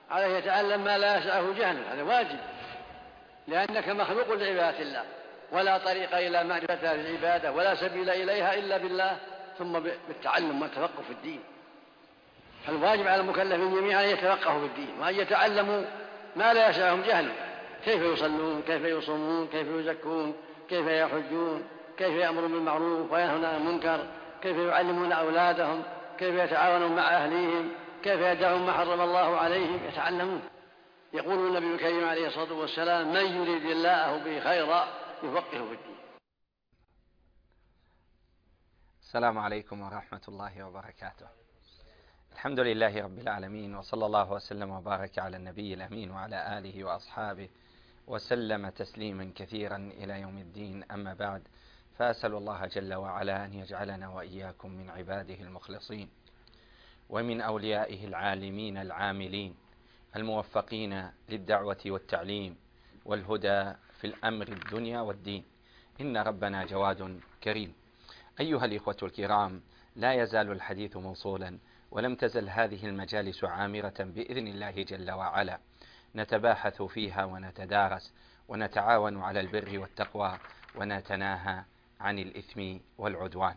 عليه يتعلم ما لا يسعه جهله، هذا واجب، لأنك مخلوق لعبادة الله، ولا طريق إلى معرفة هذه العبادة ولا سبيل إليها إلا بالله، ثم بالتعلم والتفقه في الدين. فالواجب على المكلفين جميعا أن يتفقهوا في الدين وأن يتعلموا ما لا يسعهم جهله، كيف يصلون، كيف يصومون، كيف يزكون، كيف يحجون، كيف يأمرون بالمعروف وينهون عن المنكر، كيف يعلمون أولادهم، كيف يتعاونون مع أهليهم، كيف يدعون ما حرم الله عليهم، يتعلمون. يقول النبي الكريم عليه الصلاة والسلام: من يريد الله به خيرا يفقهه في الدين. السلام عليكم ورحمة الله وبركاته. الحمد لله رب العالمين، وصلى الله وسلم وبارك على النبي الأمين وعلى آله وأصحابه وسلم تسليما كثيرا إلى يوم الدين. أما بعد، فأسأل الله جل وعلا أن يجعلنا وإياكم من عباده المخلصين ومن أوليائه العالمين العاملين الموفقين للدعوة والتعليم والهدى في الأمر الدنيا والدين، إن ربنا جواد كريم. أيها الإخوة الكرام، لا يزال الحديث موصولا، ولم تزل هذه المجالس عامرة بإذن الله جل وعلا، نتباحث فيها ونتدارس ونتعاون على البر والتقوى ونتناهى عن الإثم والعدوان.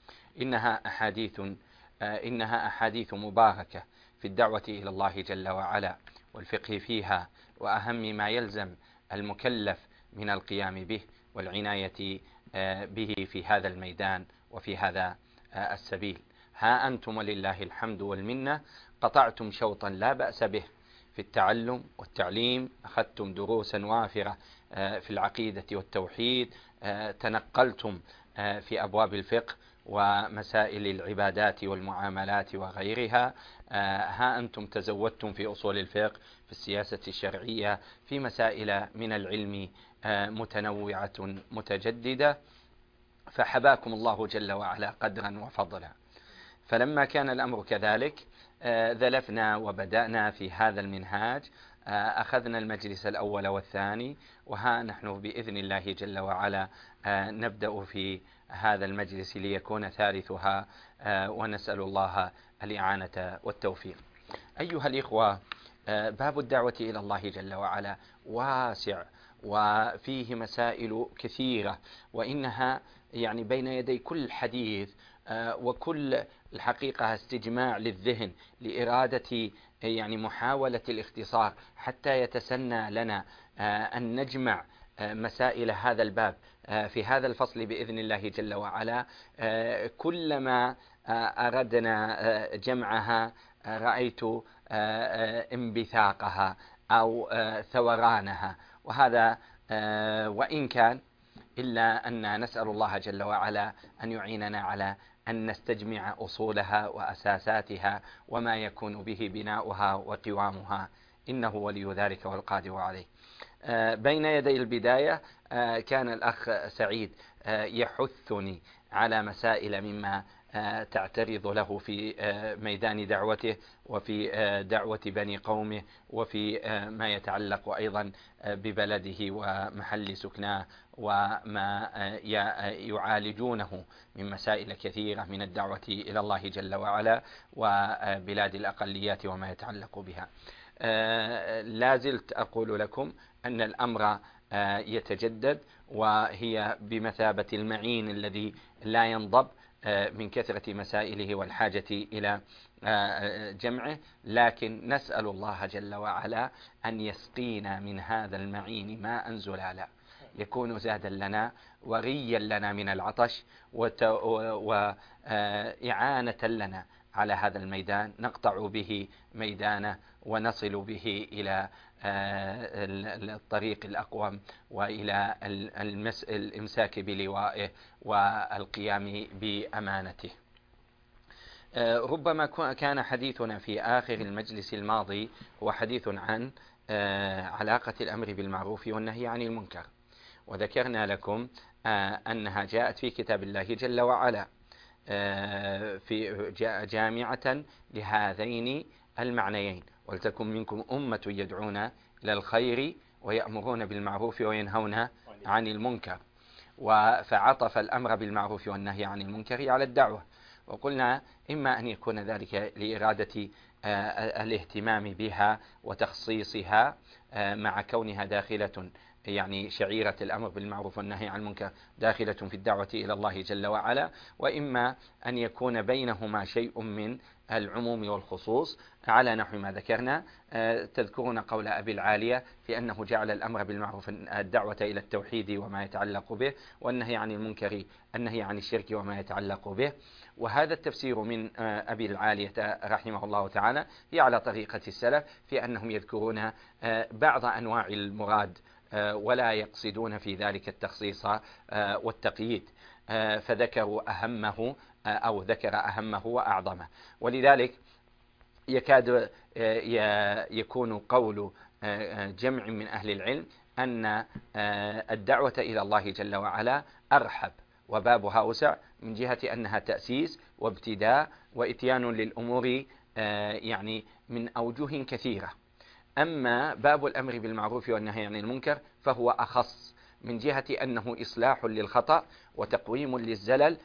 إنها أحاديث مباركة في الدعوة إلى الله جل وعلا والفقه فيها، وأهم ما يلزم المكلف من القيام به والعناية به في هذا الميدان وفي هذا السبيل. ها أنتم ولله الحمد والمنة قطعتم شوطا لا بأس به في التعلم والتعليم، أخذتم دروسا وافرة في العقيدة والتوحيد، تنقلتم في أبواب الفقه ومسائل العبادات والمعاملات وغيرها. ها أنتم تزودتم في أصول الفقه، في السياسة الشرعية، في مسائل من العلم متنوعة متجددة، فحباكم الله جل وعلا قدرا وفضلا. فلما كان الأمر كذلك ذلفنا وبدأنا في هذا المنهاج، أخذنا المجلس الأول والثاني، وها نحن بإذن الله جل وعلا نبدأ في هذا المجلس ليكون ثالثها، ونسأل الله الإعانة والتوفيق. أيها الإخوة، باب الدعوة إلى الله جل وعلا واسع وفيه مسائل كثيرة، وإنها يعني بين يدي كل حديث وكل الحقيقة استجماع للذهن لإرادة يعني محاولة الاختصار حتى يتسنى لنا أن نجمع مسائل هذا الباب في هذا الفصل بإذن الله جل وعلا. كلما أردنا جمعها رأيت انبثاقها أو ثورانها، وهذا وإن كان إلا أن نسأل الله جل وعلا أن يعيننا على أن نستجمع أصولها وأساساتها وما يكون به بناؤها وقوامها، إنه ولي ذلك والقادر عليه. بين يدي البداية كان الأخ سعيد يحثني على مسائل مما تعترض له في ميدان دعوته وفي دعوة بني قومه وفي ما يتعلق أيضا ببلده ومحل سكناه وما يعالجونه من مسائل كثيرة من الدعوة إلى الله جل وعلا وبلاد الأقليات وما يتعلق بها. لا زلت أقول لكم أن الأمر يتجدد، وهي بمثابة المعين الذي لا ينضب من كثرة مسائله والحاجة إلى جمعه، لكن نسأل الله جل وعلا أن يسقينا من هذا المعين ماء زلالا يكون زادا لنا وغيا لنا من العطش وإعانة لنا على هذا الميدان نقطع به ميدانه ونصل به إلى الطريق الأقوم وإلى الإمساك بلوائه والقيام بأمانته. ربما كان حديثنا في آخر المجلس الماضي هو حديث عن علاقة الأمر بالمعروف والنهي عن المنكر، وذكرنا لكم أنها جاءت في كتاب الله جل وعلا في جامعة لهذين المعنيين: ولتكن منكم أمة يدعون إلى الخير ويأمرون بالمعروف وينهون عن المنكر. فعطف الأمر بالمعروف والنهي عن المنكر على الدعوة، وقلنا إما أن يكون ذلك لإرادة الاهتمام بها وتخصيصها مع كونها داخلة، يعني شعيرة الأمر بالمعروف والنهي عن المنكر داخلة في الدعوة إلى الله جل وعلا، وإما أن يكون بينهما شيء من العموم والخصوص على نحو ما ذكرنا. تذكرون قول أبي العالية في أنه جعل الأمر بالمعروف الدعوة إلى التوحيد وما يتعلق به، والنهي عن المنكر النهي عن الشرك وما يتعلق به. وهذا التفسير من أبي العالية رحمه الله تعالى هي على طريقة السلف في أنهم يذكرون بعض أنواع المراد ولا يقصدون في ذلك التخصيص والتقييد، فذكروا أهمه أو ذكر أهمه وأعظمه. ولذلك يكاد يكون قول جمع من أهل العلم أن الدعوة إلى الله جل وعلا أرحب وبابها أوسع من جهة أنها تأسيس وابتداء وإتيان للأمور يعني من أوجه كثيرة. أما باب الأمر بالمعروف والنهي عن المنكر فهو أخص من جهة أنه إصلاح للخطأ وتقويم للزلل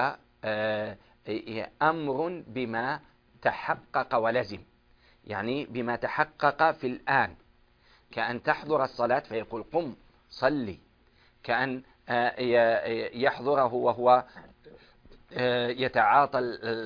وأمر بما تحقق ولزم، يعني بما تحقق في الآن، كأن تحضر الصلاة فيقول قم صلي، كأن يحضره وهو يتعاطى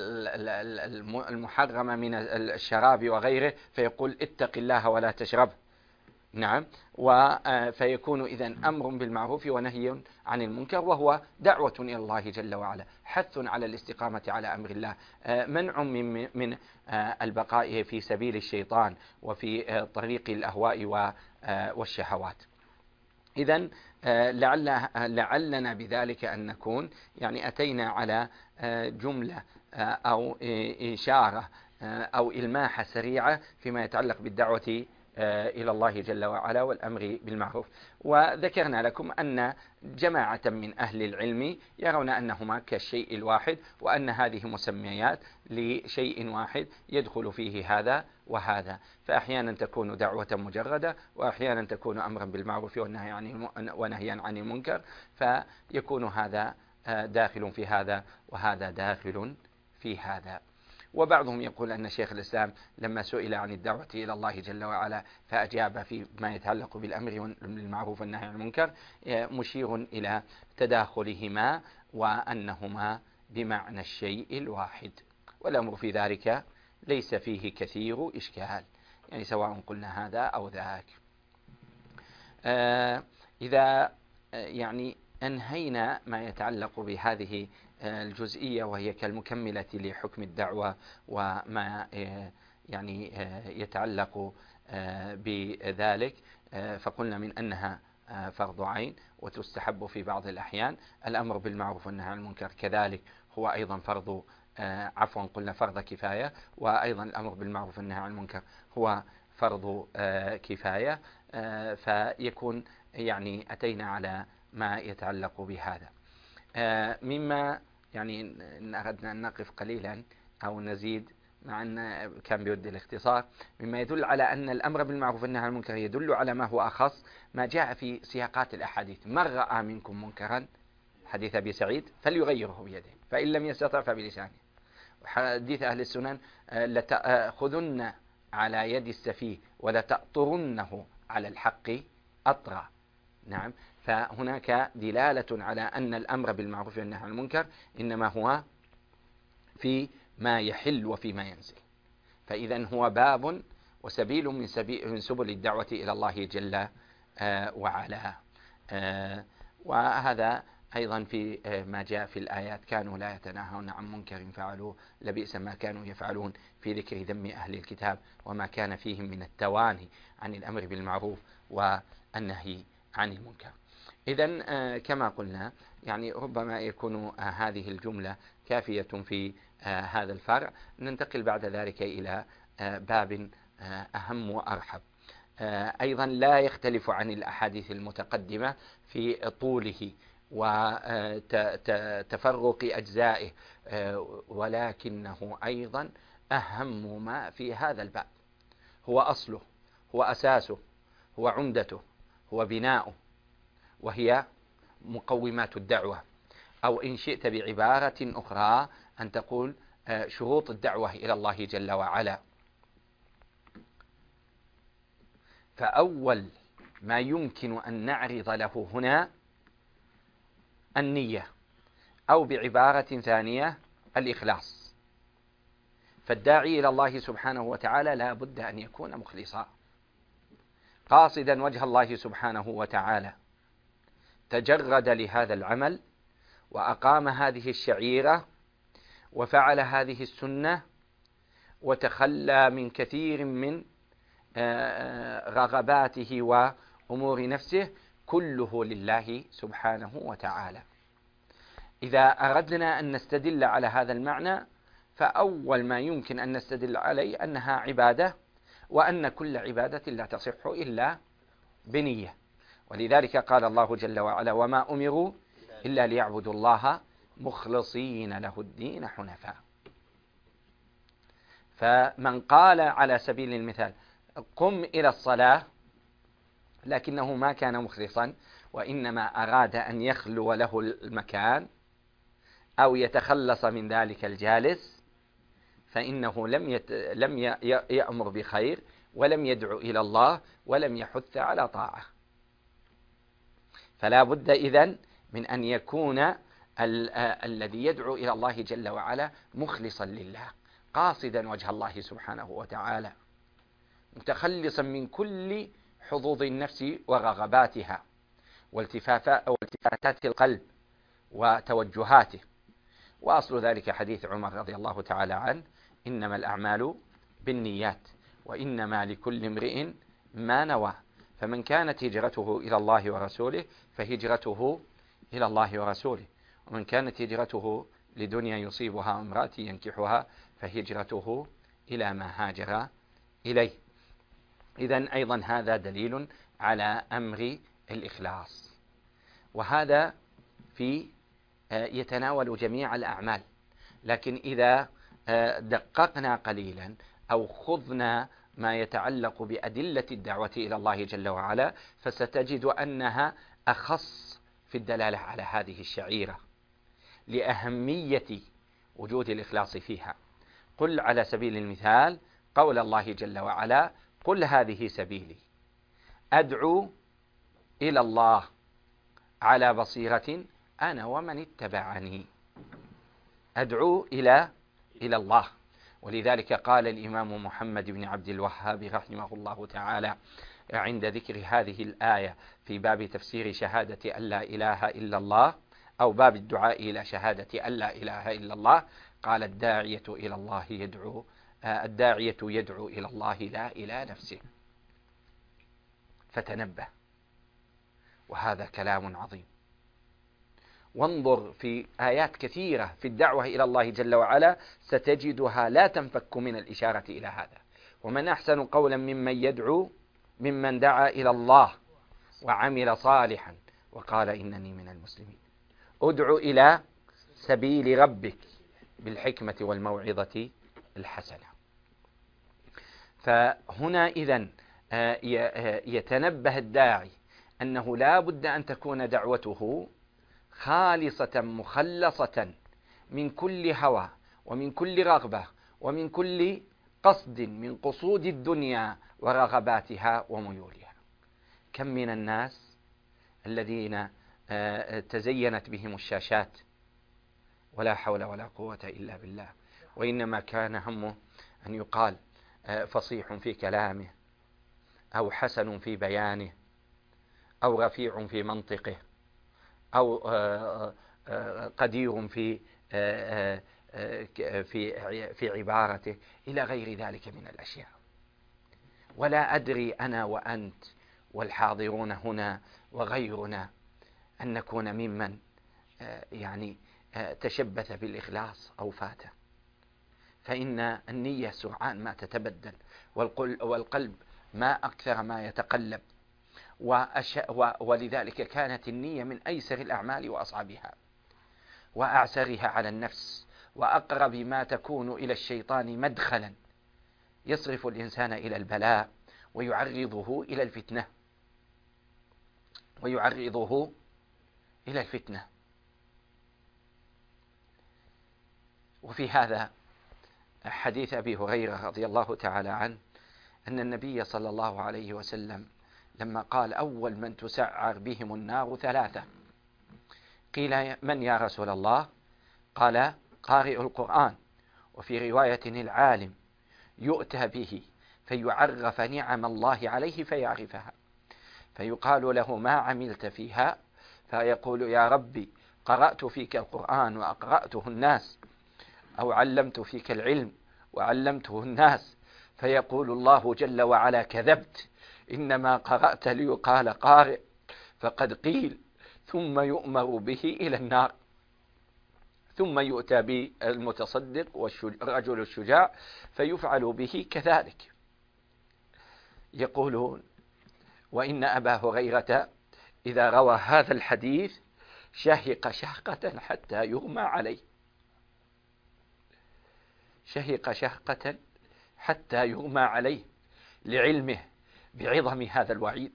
المحرم من الشراب وغيره فيقول اتق الله ولا تشرب. نعم، فيكون إذن أمر بالمعروف ونهي عن المنكر، وهو دعوة إلى الله جل وعلا، حث على الاستقامة على أمر الله، منع من البقاء في سبيل الشيطان وفي طريق الأهواء والشهوات. إذن لعلنا بذلك أن نكون يعني أتينا على جملة أو إشارة أو إلماحة سريعة فيما يتعلق بالدعوة إلى الله جل وعلا والأمر بالمعروف. وذكرنا لكم أن جماعة من أهل العلم يرون أنهما كالشيء الواحد، وأن هذه مسميات لشيء واحد يدخل فيه هذا وهذا، فأحيانا تكون دعوة مجردة، وأحيانا تكون أمرا بالمعروف ونهيا عن المنكر، فيكون هذا داخل في هذا وهذا داخل في هذا. وبعضهم يقول أن شيخ الإسلام لما سئل عن الدعوة إلى الله جل وعلا فأجاب فيما يتعلق بالأمر بالمعروف والنهي عن المنكر مشير إلى تداخلهما وأنهما بمعنى الشيء الواحد، والأمر في ذلك ليس فيه كثير إشكال، يعني سواء قلنا هذا أو ذاك. إذا يعني أنهينا ما يتعلق بهذه الجزئية وهي كالمكملة لحكم الدعوة وما يعني يتعلق بذلك، فقلنا من أنها فرض عين وتستحب في بعض الأحيان. الأمر بالمعروف والنهي عن المنكر كذلك هو أيضا قلنا فرض كفاية، وأيضا الأمر بالمعروف والنهي عن المنكر هو فرض كفاية، فيكون يعني أتينا على ما يتعلق بهذا. مما يعني إن أردنا أن نقف قليلا أو نزيد مع أن كان بيد الاختصار، مما يدل على أن الأمر بالمعروف والنهي عن المنكر يدل على ما هو أخص ما جاء في سياقات الأحاديث: من رأى منكم منكرا، حديث أبي سعيد، فليغيره بيده فإن لم يستطع فبلسانه. وحديث أهل السنن: لتأخذن على يد السفيه ولتأطرنه على الحق أطرا. نعم، فهناك دلالة على أن الأمر بالمعروف والنهي عن المنكر إنما هو في ما يحل وفي ما ينزل، فإذا هو باب وسبيل من سبل الدعوة إلى الله جل وعلا. وهذا أيضا في ما جاء في الآيات: كانوا لا يتناهون عن منكر فعلوه لبئس ما كانوا يفعلون، في ذكر ذم أهل الكتاب وما كان فيهم من التواني عن الأمر بالمعروف والنهي عن المنكر. إذن كما قلنا يعني ربما يكون هذه الجملة كافية في هذا الفرع. ننتقل بعد ذلك إلى باب أهم وأرحب، أيضا لا يختلف عن الأحاديث المتقدمة في طوله وتفرق أجزائه، ولكنه أيضا أهم ما في هذا الباب، هو أصله، هو أساسه، هو عمدته، هو بناؤه، وهي مقومات الدعوة، أو إن شئت بعبارة أخرى أن تقول شروط الدعوة إلى الله جل وعلا. فأول ما يمكن أن نعرض له هنا النية، أو بعبارة ثانية الإخلاص. فالداعي إلى الله سبحانه وتعالى لا بد أن يكون مخلصا قاصدا وجه الله سبحانه وتعالى، تجرد لهذا العمل وأقام هذه الشعيرة وفعل هذه السنة وتخلى من كثير من رغباته وأمور نفسه، كله لله سبحانه وتعالى. إذا أردنا أن نستدل على هذا المعنى فأول ما يمكن أن نستدل عليه أنها عبادة، وأن كل عبادة لا تصح إلا بنية. ولذلك قال الله جل وعلا: وما أمروا إلا ليعبدوا الله مخلصين له الدين حنفاء. فمن قال على سبيل المثال قم إلى الصلاة لكنه ما كان مخلصا، وإنما أراد أن يخلو له المكان أو يتخلص من ذلك الجالس، فإنه لم يأمر بخير، ولم يدعو إلى الله، ولم يحث على طاعة. فلا بد إذن من أن يكون الذي يدعو إلى الله جل وعلا مخلصا لله، قاصدا وجه الله سبحانه وتعالى، متخلصا من كل حظوظ النفس ورغباتها والتفاتات القلب وتوجهاته. وأصل ذلك حديث عمر رضي الله تعالى عنه: إنما الأعمال بالنيات وإنما لكل امرئ ما نوى، فمن كانت هجرته إلى الله ورسوله فهجرته إلى الله ورسوله، ومن كانت هجرته لدنيا يصيبها امرأة ينكحها فهجرته إلى ما هاجر إليه. إذن أيضا هذا دليل على أمر الإخلاص، وهذا يتناول جميع الأعمال. لكن إذا دققنا قليلا أو خضنا ما يتعلق بأدلة الدعوة إلى الله جل وعلا، فستجد أنها أخص في الدلالة على هذه الشعيرة لأهمية وجود الإخلاص فيها. قل على سبيل المثال قول الله جل وعلا: قل هذه سبيلي أدعو إلى الله على بصيرة أنا ومن اتبعني. أدعو إلى الله. ولذلك قال الإمام محمد بن عبد الوهاب رحمه الله تعالى عند ذكر هذه الآية في باب تفسير شهادة أن لا إله إلا الله، أو باب الدعاء إلى شهادة أن لا إله إلا الله، قال: الداعية يدعو إلى الله لا إلى نفسه. فتنبه، وهذا كلام عظيم. وانظر في آيات كثيرة في الدعوة إلى الله جل وعلا ستجدها لا تنفك من الإشارة إلى هذا. ومن أحسن قولا ممن دعا إلى الله وعمل صالحا وقال إنني من المسلمين. ادع إلى سبيل ربك بالحكمة والموعظة الحسنة. فهنا إذن يتنبه الداعي أنه لا بد أن تكون دعوته خالصة مخلصة من كل هوى ومن كل رغبة ومن كل قصد من قصود الدنيا ورغباتها وميولها. كم من الناس الذين تزينت بهم الشاشات ولا حول ولا قوة إلا بالله، وإنما كان همه أن يقال فصيح في كلامه، أو حسن في بيانه، أو رفيع في منطقه، أو قدير في عبارته، إلى غير ذلك من الأشياء. ولا أدري أنا وأنت والحاضرون هنا وغيرنا أن نكون ممن تشبث بالإخلاص أو فاته. فإن النية سرعان ما تتبدل، والقلب ما أكثر ما يتقلب، ولذلك كانت النية من أيسر الأعمال وأصعبها وأعسرها على النفس، وأقرب ما تكون إلى الشيطان مدخلا يصرف الإنسان إلى البلاء ويعرضه إلى الفتنة. وفي هذا حديث أبي هريرة رضي الله تعالى عنه أن النبي صلى الله عليه وسلم لما قال أول من تسعر بهم النار 3، قيل من يا رسول الله؟ قال قارئ القرآن، وفي رواية العالم يؤتى به فيعرف نعم الله عليه فيعرفها، فيقال له ما عملت فيها؟ فيقول يا ربي قرأت فيك القرآن وأقرأته الناس، أو علمت فيك العلم وعلمته الناس، فيقول الله جل وعلا كذبت، إنما قرأت ليقال قارئ، فقد قيل، ثم يؤمر به إلى النار، ثم يؤتى بالمتصدق والرجل الشجاع فيفعل به كذلك. يقولون وإن أبا هريرة إذا روى هذا الحديث شهق شهقة حتى يغمى عليه، شهق شهقة حتى يغمى عليه، لعلمه بعظم هذا الوعيد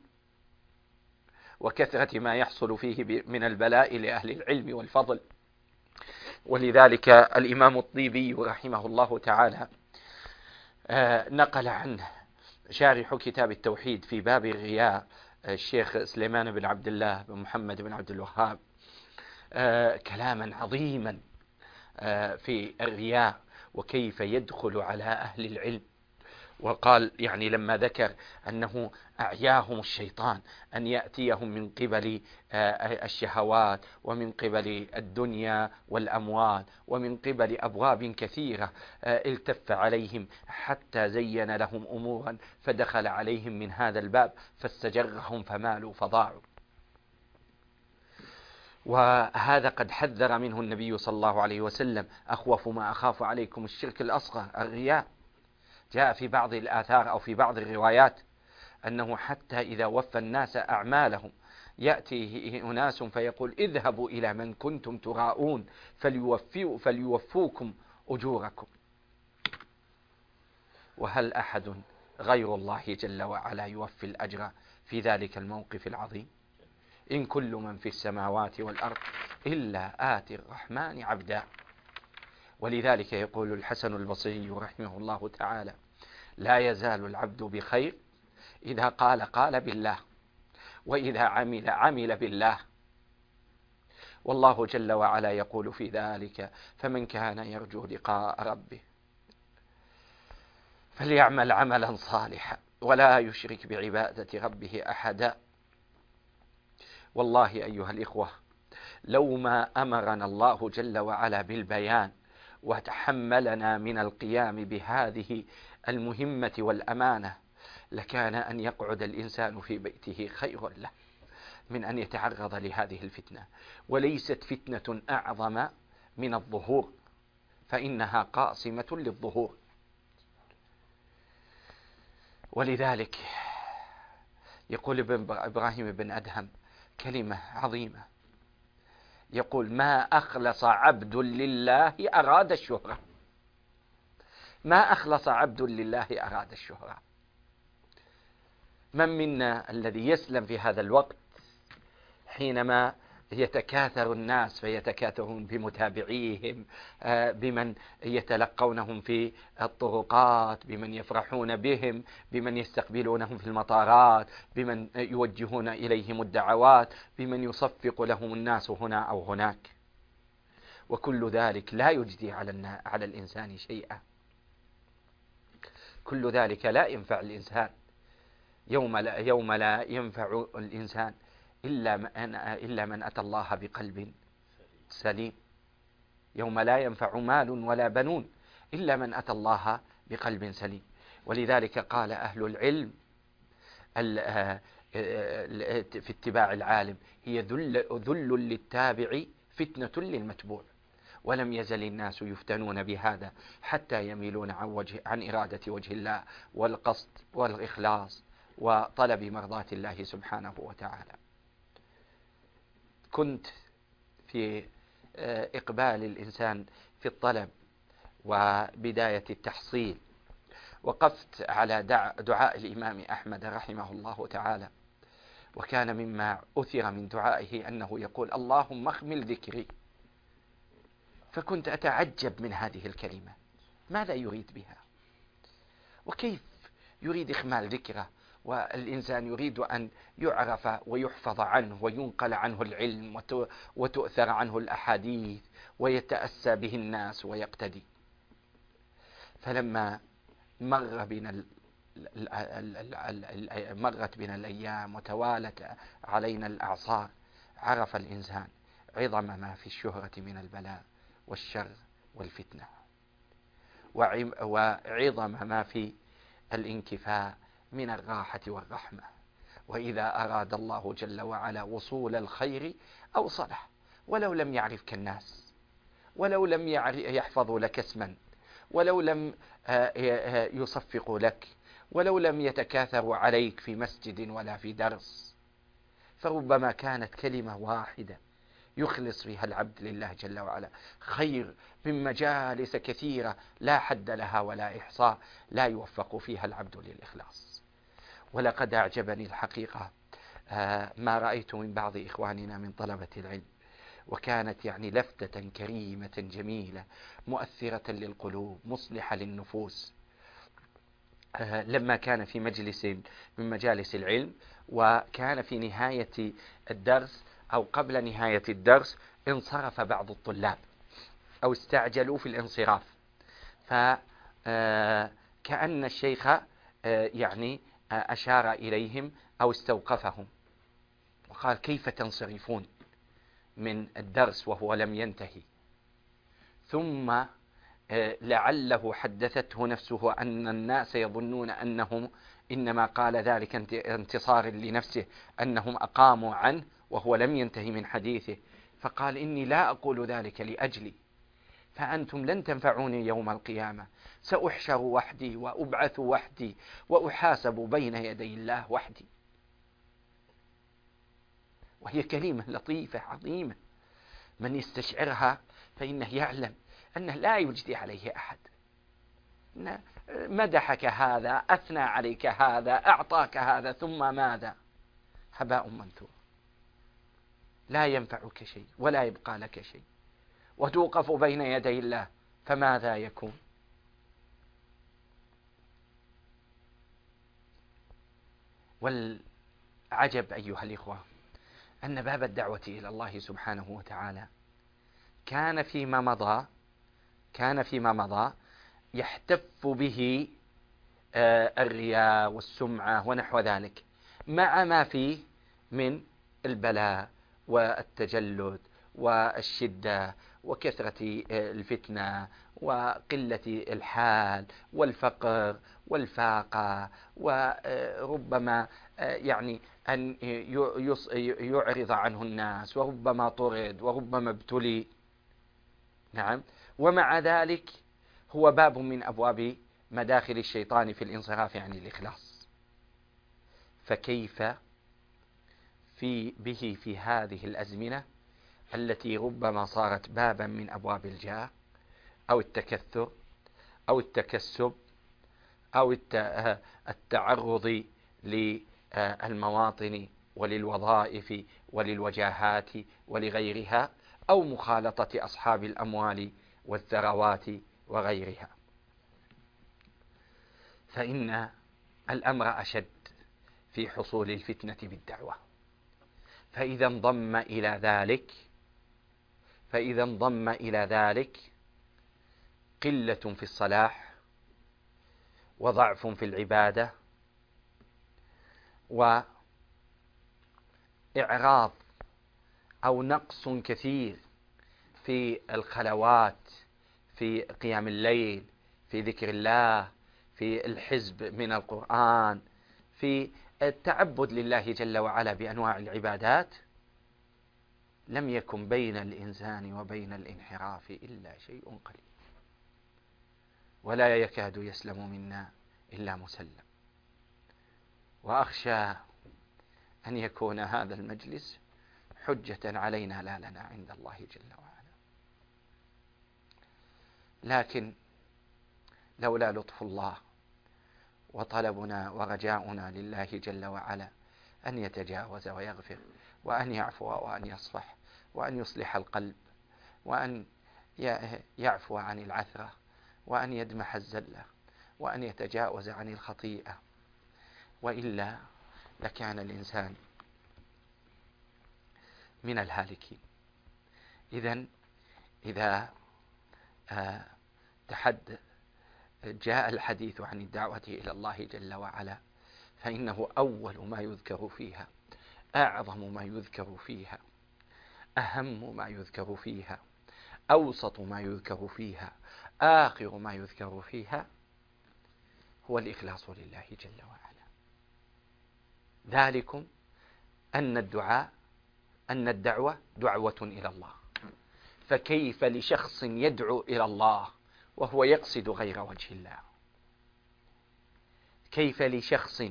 وكثرة ما يحصل فيه من البلاء لأهل العلم والفضل. ولذلك الإمام الطيبي رحمه الله تعالى نقل عنه شارح كتاب التوحيد في باب الرياء الشيخ سليمان بن عبد الله بن محمد بن عبد الوهاب كلاما عظيما في الرياء وكيف يدخل على أهل العلم. وقال يعني لما ذكر أنه أعياهم الشيطان أن يأتيهم من قبل الشهوات ومن قبل الدنيا والأموال ومن قبل أبواب كثيرة، التف عليهم حتى زين لهم أمورا فدخل عليهم من هذا الباب فاستجرهم فمالوا فضاعوا. وهذا قد حذر منه النبي صلى الله عليه وسلم: أخوف ما أخاف عليكم الشرك الأصغر الرياء. جاء في بعض الآثار أو في بعض الروايات أنه حتى إذا وفى الناس أعمالهم يأتيه أناس فيقول: اذهبوا إلى من كنتم تراءون فليوفوكم أجوركم. وهل أحد غير الله جل وعلا يوفي الأجر في ذلك الموقف العظيم؟ إن كل من في السماوات والأرض إلا آتي الرحمن عبدا. ولذلك يقول الحسن البصري رحمه الله تعالى: لا يزال العبد بخير إذا قال بالله، وإذا عمل بالله. والله جل وعلا يقول في ذلك: فمن كان يرجو لقاء ربه فليعمل عملا صالحا ولا يشرك بعبادة ربه أحدا. والله أيها الإخوة، لو ما أمرنا الله جل وعلا بالبيان وتحملنا من القيام بهذه المهمة والأمانة لكان أن يقعد الإنسان في بيته خير له من أن يتعرض لهذه الفتنة. وليست فتنة أعظم من الظهور، فإنها قاصمة للظهور. ولذلك يقول إبراهيم بن أدهم كلمة عظيمة، يقول: ما أخلص عبد لله أراد الشهرة. ما أخلص عبد لله أراد الشهرة. من منا الذي يسلم في هذا الوقت حينما يتكاثر الناس فيتكاثرون بمتابعيهم، بمن يتلقونهم في الطرقات، بمن يفرحون بهم، بمن يستقبلونهم في المطارات، بمن يوجهون إليهم الدعوات، بمن يصفق لهم الناس هنا أو هناك. وكل ذلك لا يجدي على الإنسان شيئا. كل ذلك لا ينفع الإنسان. يوم لا ينفع الإنسان إلا من أتى الله بقلب سليم. يوم لا ينفع مال ولا بنون إلا من أتى الله بقلب سليم. ولذلك قال أهل العلم في اتباع العالم: هي ذل للتابع فتنة للمتبوع. ولم يزل الناس يفتنون بهذا حتى يميلون عن إرادة وجه الله والقصد والإخلاص وطلب مرضاة الله سبحانه وتعالى. كنت في إقبال الإنسان في الطلب وبداية التحصيل وقفت على دعاء الإمام أحمد رحمه الله تعالى، وكان مما أثر من دعائه أنه يقول: اللهم اخمل ذكري. فكنت أتعجب من هذه الكلمة، ماذا يريد بها؟ وكيف يريد إخمال ذكره، والإنسان يريد أن يعرف ويحفظ عنه وينقل عنه العلم وتؤثر عنه الأحاديث ويتأسى به الناس ويقتدي. فلما مرت بنا الأيام وتوالت علينا الأعصار، عرف الإنسان عظم ما في الشهرة من البلاء والشر والفتنة، وعظم ما في الانكفاء من الراحة والرحمة. وإذا أراد الله جل وعلا وصول الخير أوصله، ولو لم يعرفك الناس، ولو لم يحفظوا لك اسما، ولو لم يصفقوا لك، ولو لم يتكاثروا عليك في مسجد ولا في درس، فربما كانت كلمة واحدة يخلص فيها العبد لله جل وعلا خير من مجالس كثيرة لا حد لها ولا إحصاء لا يوفق فيها العبد للإخلاص. ولقد أعجبني الحقيقة ما رأيت من بعض إخواننا من طلبة العلم، وكانت يعني لفتة كريمة جميلة مؤثرة للقلوب مصلحة للنفوس. لما كان في مجلس من مجالس العلم، وكان في نهاية الدرس أو قبل نهاية الدرس انصرف بعض الطلاب أو استعجلوا في الانصراف، فكأن الشيخ يعني أشار إليهم أو استوقفهم وقال: كيف تنصرفون من الدرس وهو لم ينتهي؟ ثم لعله حدثته نفسه أن الناس يظنون أنه إنما قال ذلك انتصار لنفسه، أنهم أقاموا عنه وهو لم ينتهي من حديثه، فقال: إني لا أقول ذلك لأجلي، فأنتم لن تنفعوني يوم القيامة، سأحشر وحدي وأبعث وحدي وأحاسب بين يدي الله وحدي. وهي كلمة لطيفة عظيمة، من يستشعرها فإنه يعلم أنه لا يجدي عليه أحد، مدحك هذا، أثنى عليك هذا، أعطاك هذا، ثم ماذا؟ هباء منثور، لا ينفعك شيء ولا يبقى لك شيء، وتوقف بين يدي الله، فماذا يكون؟ والعجب أيها الإخوة أن باب الدعوة إلى الله سبحانه وتعالى كان فيما مضى يحتف به الرياء والسمعة ونحو ذلك، مع ما فيه من البلاء والتجلد والشدة وكثرة الفتنة وقلة الحال والفقر والفاقة، وربما يعني أن يعرض عنه الناس، وربما طرد، وربما ابتلي. نعم، ومع ذلك هو باب من أبواب مداخل الشيطان في الانصراف عن الإخلاص. فكيف به في هذه الأزمنة التي ربما صارت بابا من أبواب الجاه أو التكثر أو التكسب أو التعرض للمواطن وللوظائف وللوجاهات ولغيرها، أو مخالطة أصحاب الأموال والثروات وغيرها. فإن الأمر أشد في حصول الفتنة بالدعوة. فإذا انضم إلى ذلك قلة في الصلاح وضعف في العبادة وإعراض أو نقص كثير في الخلوات، في قيام الليل، في ذكر الله، في الحزب من القرآن، في التعبد لله جل وعلا بأنواع العبادات، لم يكن بين الإنسان وبين الانحراف إلا شيء قليل، ولا يكاد يسلم منا إلا مسلم. وأخشى أن يكون هذا المجلس حجة علينا لا لنا عند الله جل وعلا. لكن لولا لطف الله وطلبنا ورجاؤنا لله جل وعلا أن يتجاوز ويغفر وأن يعفو وأن يصفح وأن يصلح القلب وأن يعفو عن العثرة وأن يدمح الزلة وأن يتجاوز عن الخطيئة وإلا لكان الإنسان من الهالكين. إذا جاء الحديث عن الدعوة إلى الله جل وعلا فإنه أول ما يذكر فيها، أعظم ما يذكر فيها، أهم ما يذكر فيها، أوسط ما يذكر فيها، آخر ما يذكر فيها هو الإخلاص لله جل وعلا. ذلكم أن الدعوة دعوة إلى الله، فكيف لشخص يدعو إلى الله وهو يقصد غير وجه الله؟ كيف لشخص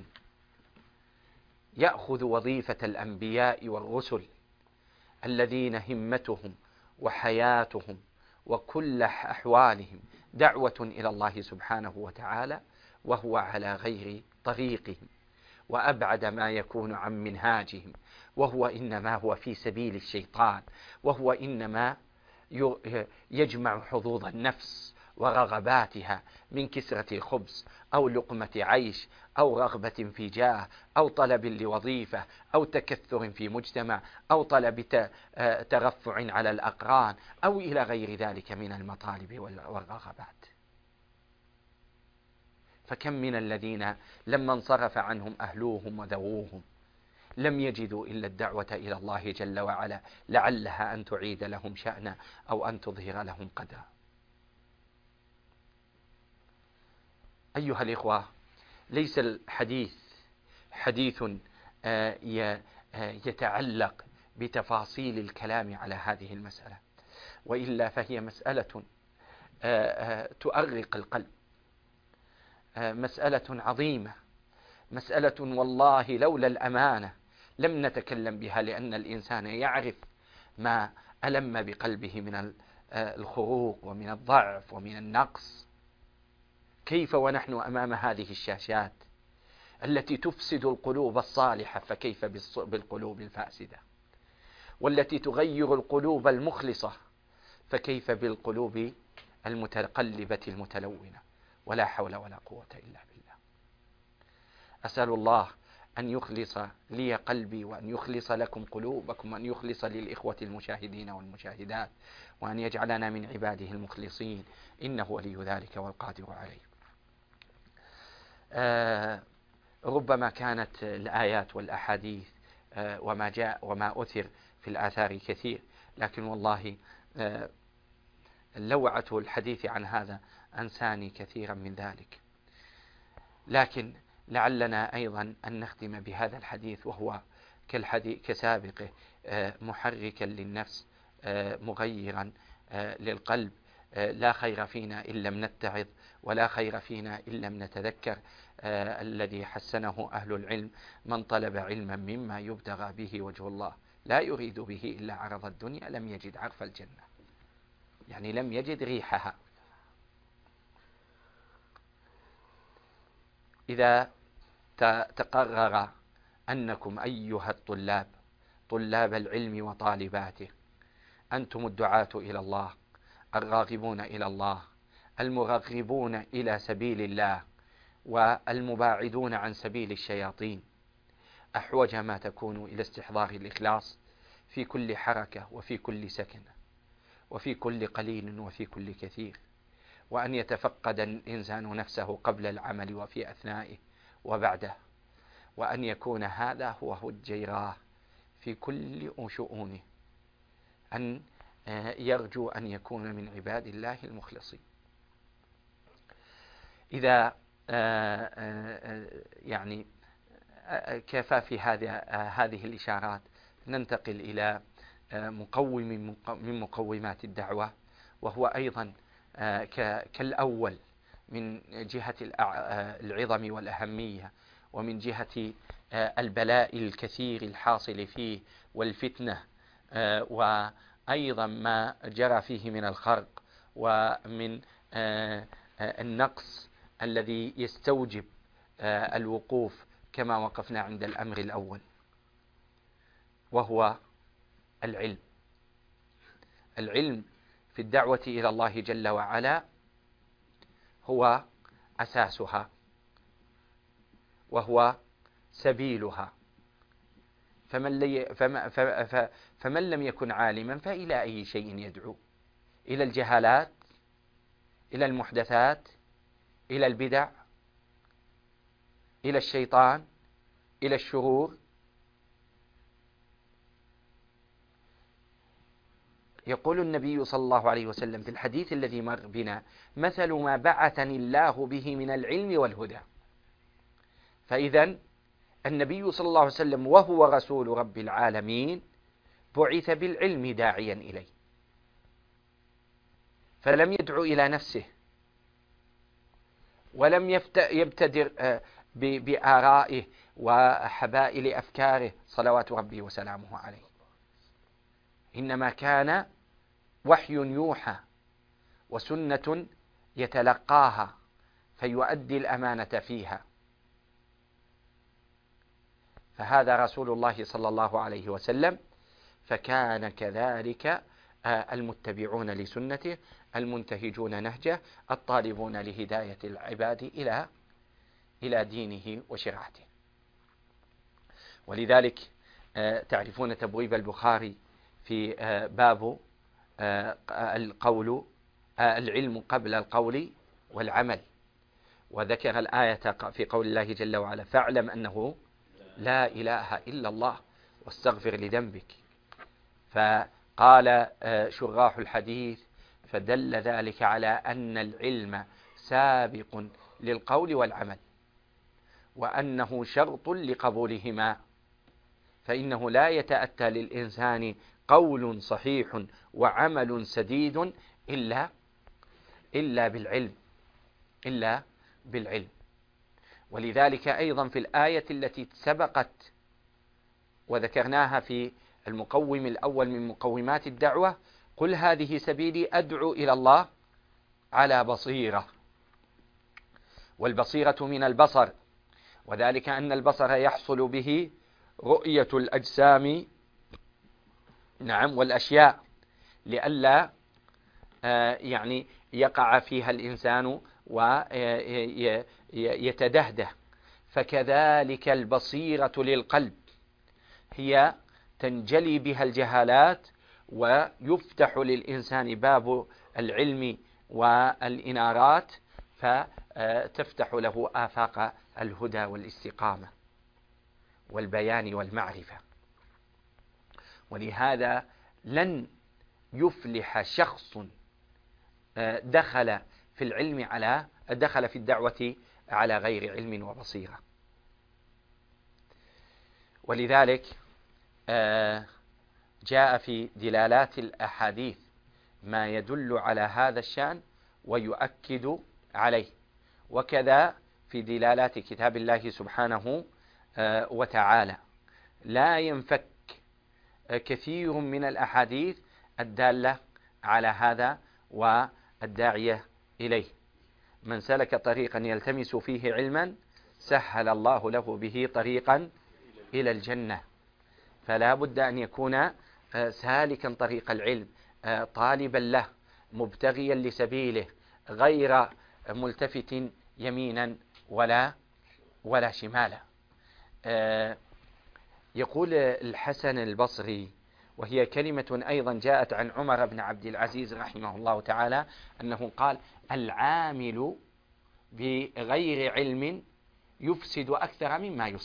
يأخذ وظيفة الأنبياء والرسل الذين همتهم وحياتهم وكل أحوالهم دعوة إلى الله سبحانه وتعالى وهو على غير طريقهم وأبعد ما يكون عن منهاجهم، وهو إنما هو في سبيل الشيطان، وهو إنما يجمع حظوظ النفس ورغباتها من كسرة خبز أو لقمة عيش أو رغبة في جاه أو طلب لوظيفة أو تكثر في مجتمع أو طلب ترفع على الأقران أو إلى غير ذلك من المطالب والرغبات. فكم من الذين لما انصرف عنهم أهلوهم وذووهم لم يجدوا إلا الدعوة إلى الله جل وعلا لعلها أن تعيد لهم شأنا أو أن تظهر لهم قدرا. أيها الإخوة، ليس الحديث حديث يتعلق بتفاصيل الكلام على هذه المسألة، وإلا فهي مسألة تؤرق القلب، مسألة عظيمة، مسألة والله لولا الأمانة لم نتكلم بها، لأن الإنسان يعرف ما ألم بقلبه من الخروق ومن الضعف ومن النقص. كيف ونحن أمام هذه الشاشات التي تفسد القلوب الصالحة، فكيف بالقلوب الفاسدة؟ والتي تغير القلوب المخلصة، فكيف بالقلوب المتقلبة المتلونة؟ ولا حول ولا قوة إلا بالله. أسأل الله أن يخلص لي قلبي، وأن يخلص لكم قلوبكم، وأن يخلص للإخوة المشاهدين والمشاهدات، وأن يجعلنا من عباده المخلصين، إنه ولي ذلك والقادر عليه. ربما كانت الآيات والأحاديث وما جاء وما أثر في الآثار كثير، لكن والله لوعة الحديث عن هذا أنساني كثيرا من ذلك. لكن لعلنا أيضا أن نختم بهذا الحديث، وهو كسابقه محركا للنفس، مغيرا للقلب. لا خير فينا إن لم نتعظ، ولا خير فينا إن لم نتذكر. الذي حسنه أهل العلم: من طلب علما مما يبتغى به وجه الله لا يريد به إلا عرض الدنيا لم يجد عرف الجنة، يعني لم يجد ريحها. إذا تقرر أنكم أيها الطلاب، طلاب العلم وطالباته، أنتم الدعاة إلى الله، الراغبون إلى الله، المرغبون إلى سبيل الله، والمباعدون عن سبيل الشياطين، أحوج ما تكون إلى استحضار الإخلاص في كل حركة وفي كل سكنة وفي كل قليل وفي كل كثير، وأن يتفقد الإنسان نفسه قبل العمل وفي أثنائه وبعده، وأن يكون هذا هو الجيراه في كل شؤونه، أن يرجو أن يكون من عباد الله المخلصين. إذا يعني كفى في هذه الإشارات، ننتقل إلى مقوم من مقومات الدعوة، وهو أيضا كالأول من جهة العظم والأهمية، ومن جهة البلاء الكثير الحاصل فيه والفتنة، وأيضا ما جرى فيه من الخرق ومن النقص الذي يستوجب الوقوف كما وقفنا عند الأمر الأول، وهو العلم. العلم في الدعوة إلى الله جل وعلا هو أساسها، وهو سبيلها. فمن لم يكن عالما فإلى أي شيء يدعو؟ إلى الجهالات، إلى المحدثات، إلى البدع، إلى الشيطان، إلى الشرور. يقول النبي صلى الله عليه وسلم في الحديث الذي مر بنا: مثل ما بعثني الله به من العلم والهدى. فإذا النبي صلى الله عليه وسلم وهو رسول رب العالمين بعث بالعلم داعيا إليه، فلم يدعو إلى نفسه ولم يبتدر بآرائه وحبائل أفكاره صلوات ربي وسلامه عليه، إنما كان وحي يوحى وسنة يتلقاها فيؤدي الأمانة فيها. فهذا رسول الله صلى الله عليه وسلم، فكان كذلك المتبعون لسنته المنتهجون نهجه الطالبون لهداية العباد إلى دينه وشرعته. ولذلك تعرفون تبويب البخاري في باب العلم قبل القول والعمل، وذكر الآية في قول الله جل وعلا: فاعلم أنه لا إله إلا الله واستغفر لذنبك. فقال شراح الحديث: فدل ذلك على أن العلم سابق للقول والعمل، وأنه شرط لقبولهما، فإنه لا يتأتى للإنسان قول صحيح وعمل سديد إلا بالعلم. ولذلك أيضا في الآية التي سبقت وذكرناها في المقوم الأول من مقومات الدعوة: قل هذه سبيلي أدعو إلى الله على بصيرة. والبصيرة من البصر، وذلك أن البصر يحصل به رؤية الأجسام والأشياء لئلا يعني يقع فيها الإنسان ويتدهده. فكذلك البصيرة للقلب هي تنجلي بها الجهالات ويفتح للإنسان باب العلم والإنارات، فتفتح له آفاق الهدى والاستقامة والبيان والمعرفة. ولهذا لن يفلح شخص دخل في الدعوة على غير علم وبصيرة. ولذلك جاء في دلالات الأحاديث ما يدل على هذا الشأن ويؤكد عليه، وكذا في دلالات كتاب الله سبحانه وتعالى. لا ينفك كثير من الأحاديث الدالة على هذا والداعية إليه. من سلك طريقا يلتمس فيه علما سهل الله له به طريقا إلى الجنة. فلا بد أن يكون سالكا طريق العلم، طالبا له، مبتغيا لسبيله، غير ملتفت يمينا ولا شمالا. يقول الحسن البصري، وهي كلمة أيضا جاءت عن عمر بن عبد العزيز رحمه الله تعالى، أنه قال: العامل بغير علم يفسد أكثر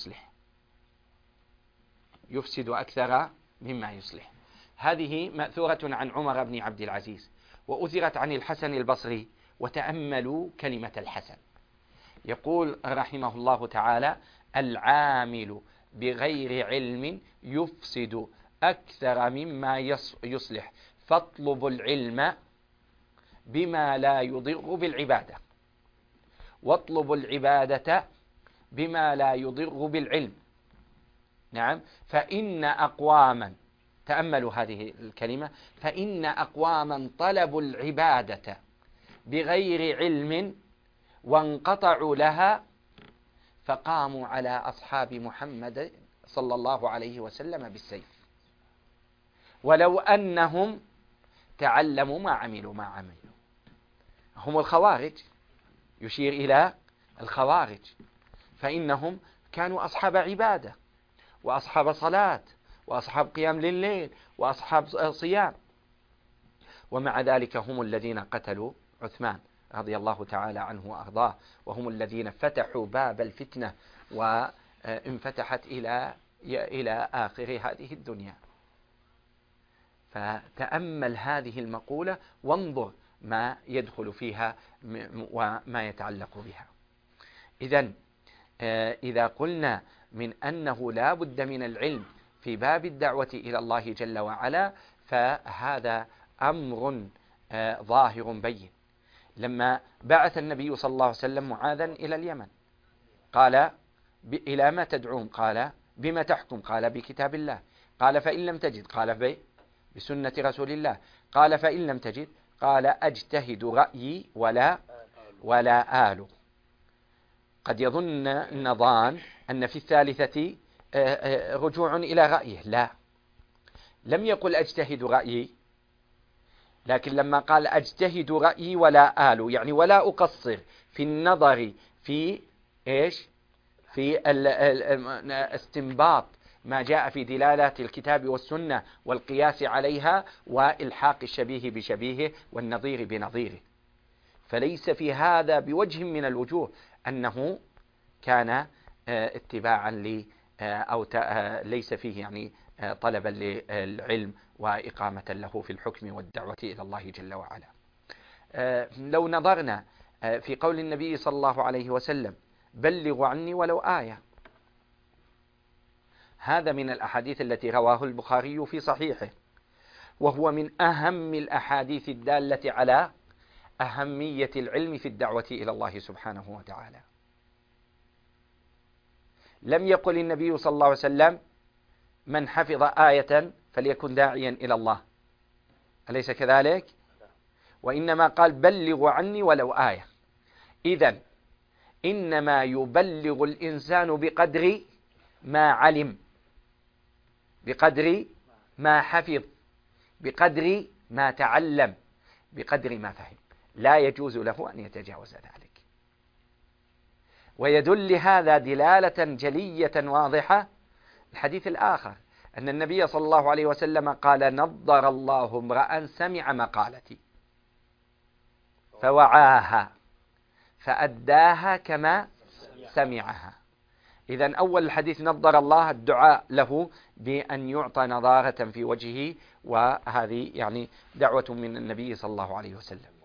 مما يصلح. هذه مأثورة عن عمر بن عبد العزيز وأثرت عن الحسن البصري. وتأملوا كلمة الحسن، يقول رحمه الله تعالى: العامل بغير علم يفسد أكثر مما يصلح، فاطلبوا العلم بما لا يضر بالعبادة، واطلبوا العبادة بما لا يضر بالعلم. فإن أقواما، تأملوا هذه الكلمة، فإن أقواما طلبوا العبادة بغير علم وانقطعوا لها، فقاموا على أصحاب محمد صلى الله عليه وسلم بالسيف، ولو أنهم تعلموا ما عملوا. هم الخوارج، يشير إلى الخوارج، فإنهم كانوا أصحاب عبادة وأصحاب صلاة وأصحاب قيام لليل وأصحاب صيام، ومع ذلك هم الذين قتلوا عثمان رضي الله تعالى عنه وأرضاه، وهم الذين فتحوا باب الفتنة وانفتحت إلى آخر هذه الدنيا. فتأمل هذه المقولة وانظر ما يدخل فيها وما يتعلق بها. إذن إذا قلنا من أنه لا بد من العلم في باب الدعوة إلى الله جل وعلا، فهذا أمر ظاهر بين. لما بعث النبي صلى الله عليه وسلم معاذا إلى اليمن قال: إلى ما تدعون؟ قال: بما تحكم؟ قال: بكتاب الله. قال: فإن لم تجد؟ قال: بسنة رسول الله. قال: فإن لم تجد؟ قال: أجتهد رأيي ولا آل. قد يظن النظان أن في الثالثة رجوع إلى رأيه، لا، لم يقل أجتهد رأيي، لكن لما قال أجتهد رأيي ولا آل، يعني ولا أقصر في النظر في إيش؟ في استنباط ما جاء في دلالات الكتاب والسنة والقياس عليها وإلحاق الشبيه بشبيهه والنظير بنظيره. فليس في هذا بوجه من الوجوه أنه كان اتباعا أو ليس فيه يعني طلبا للعلم وإقامة له في الحكم والدعوة إلى الله جل وعلا. لو نظرنا في قول النبي صلى الله عليه وسلم: بلغوا عني ولو آية، هذا من الأحاديث التي رواه البخاري في صحيحه، وهو من أهم الأحاديث الدالة على أهمية العلم في الدعوة إلى الله سبحانه وتعالى. لم يقل النبي صلى الله عليه وسلم: من حفظ آية فليكن داعيا إلى الله، أليس كذلك؟ وإنما قال: بلغوا عني ولو آية. إذن إنما يبلغ الإنسان بقدر ما علم، بقدر ما حفظ، بقدر ما تعلم، بقدر ما فهم، لا يجوز له أن يتجاوز ذلك. ويدل هذا دلالة جلية واضحة الحديث الآخر، أن النبي صلى الله عليه وسلم قال: نضر الله امرأ سمع مقالتي فوعاها فأداها كما سمعها. إذن أول الحديث نضر الله، الدعاء له بأن يعطى نضارة في وجهه، وهذه يعني دعوة من النبي صلى الله عليه وسلم.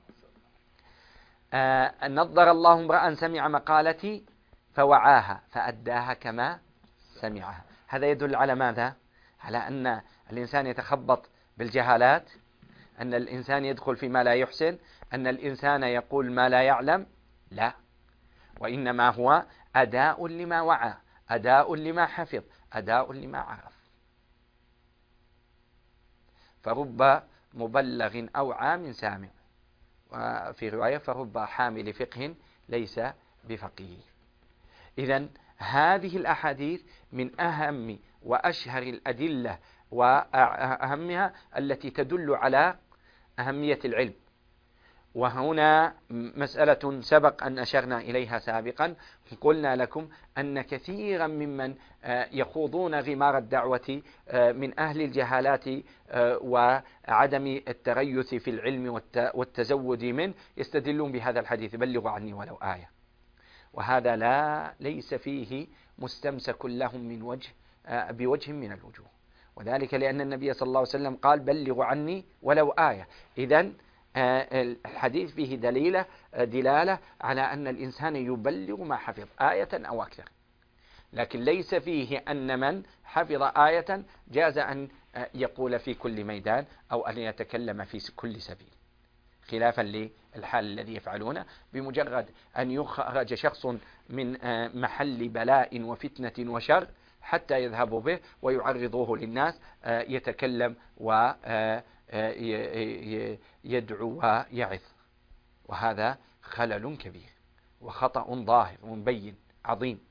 نضر الله امرأ سمع مقالتي فوعاها فأداها كما سمعها. هذا يدل على ماذا؟ على أن الإنسان يتخبط بالجهالات، أن الإنسان يدخل فيما لا يحسن، أن الإنسان يقول ما لا يعلم، لا، وإنما هو أداء لما وعى، أداء لما حفظ، أداء لما عرف. فرب مبلغ أوعى من سامع، وفي رواية فرب حامل فقه ليس بفقيه. إذن هذه الأحاديث من أهم وأشهر الأدلة وأهمها التي تدل على أهمية العلم. وهنا مسألة سبق أن أشرنا إليها سابقا، قلنا لكم أن كثيرا ممن يخوضون غمار الدعوة من أهل الجهالات وعدم التريث في العلم والتزود منه يستدلون بهذا الحديث: بلغوا عني ولو آية. وهذا ليس فيه مستمسك لهم من بوجه من الوجوه، وذلك لأن النبي صلى الله عليه وسلم قال: بلغوا عني ولو آية. إذن الحديث فيه دلالة على أن الإنسان يبلغ ما حفظ، آية أو أكثر، لكن ليس فيه أن من حفظ آية جاز أن يقول في كل ميدان أو أن يتكلم في كل سبيل، خلافا للحال الذي يفعلونه. بمجرد أن يخرج شخص من محل بلاء وفتنة وشر حتى يذهبوا به ويعرضوه للناس يتكلم ويدعو ويعظ، وهذا خلل كبير وخطأ ظاهر مبين عظيم.